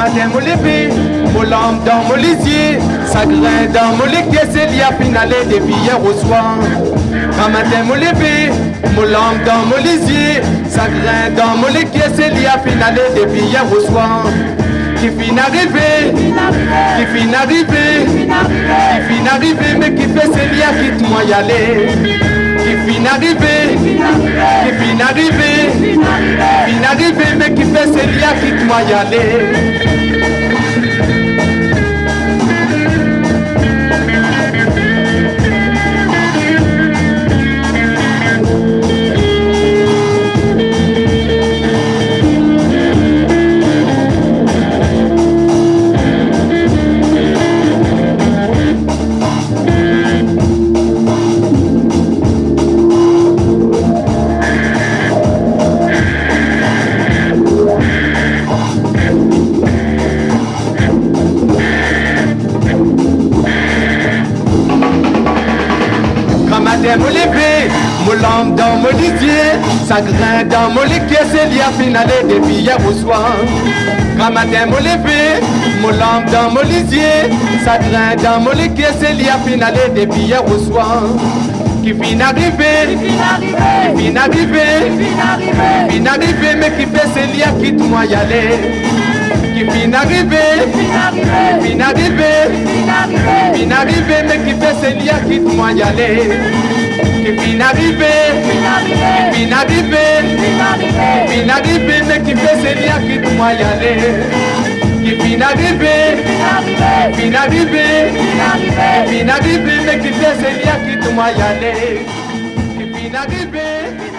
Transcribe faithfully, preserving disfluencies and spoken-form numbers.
matin mon lever, mon lampe dans mon lisier, ça grain dans mon lit, c'est lié à finale depuis hier au soir. Quand matin mon lever, mon lampe dans mon lisier, ça grain dans mon lit, c'est lié à finale depuis hier au soir. Qui finit arrivé, qui finit arrivé, qui finit arrivé, mais qui fait c'est lié à quitte moi y aller. Qui finit arrivé, qui finit arrivé, qui finit arrivé, mais qui fait c'est lié à quitte moi y aller. Mon lever, mon lampe dans mon lisier, ça grain dans mon lit, c'est lié à finale depuis hier au soir. Quand matin mon lever, mon lampe dans mon lisier, ça grain dans mon lit, c'est lié à finale depuis hier au soir. Qui finit arrivé, qui finit arrivé, qui finit arrivé, mais qui fait c'est lié à quitte moi y aller. Qui finit arrivé, qui finit arrivé, qui finit arrivé, mais qui fait c'est lié à quitte moi y aller. Qui finit arrivé, qui finit arrivé, qui finit arrivé, mais qui fait c'est lié à quitte moi y aller. Qui finit arrivé, qui finit arrivé, qui finit arrivé, mais qui fait c'est lié à quitte moi y aller. Qui finit arrivé.